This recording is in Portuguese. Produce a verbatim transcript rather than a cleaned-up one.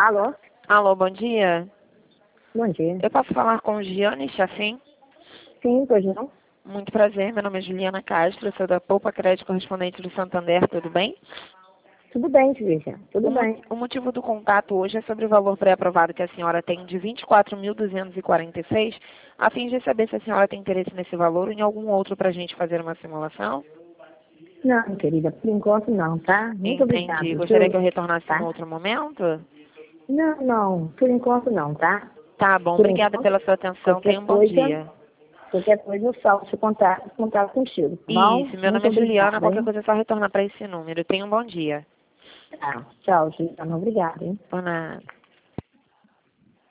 Alô? Alô, bom dia. Bom dia. Eu posso falar com Giane Chafim? Sim, pois não? Muito prazer, meu nome é Juliana Castro, sou da Poupa Crédito Correspondente do Santander, tudo bem? Tudo bem, Silvia. Tudo O, mo- bem. o motivo do contato hoje é sobre o valor pré-aprovado que a senhora tem de vinte e quatro mil duzentos e quarenta e seis, a fim de saber se a senhora tem interesse nesse valor ou em algum outro para a gente fazer uma simulação. Não, querida, por enquanto não, tá? Muito Entendi. obrigada, Gostaria que viu? eu retornasse em um Tá? outro momento? Não, não, por enquanto não, tá? Tá bom, Por obrigada enquanto, pela sua atenção, tenha qualquer um bom coisa, dia. qualquer coisa eu salto contato, contato contigo, tá bom? Isso, meu Muito nome é Juliana, obrigada, qualquer hein? coisa é só retornar para esse número. Tenha um bom dia. Tá. Tchau, Juliana. Obrigada, hein? Por nada.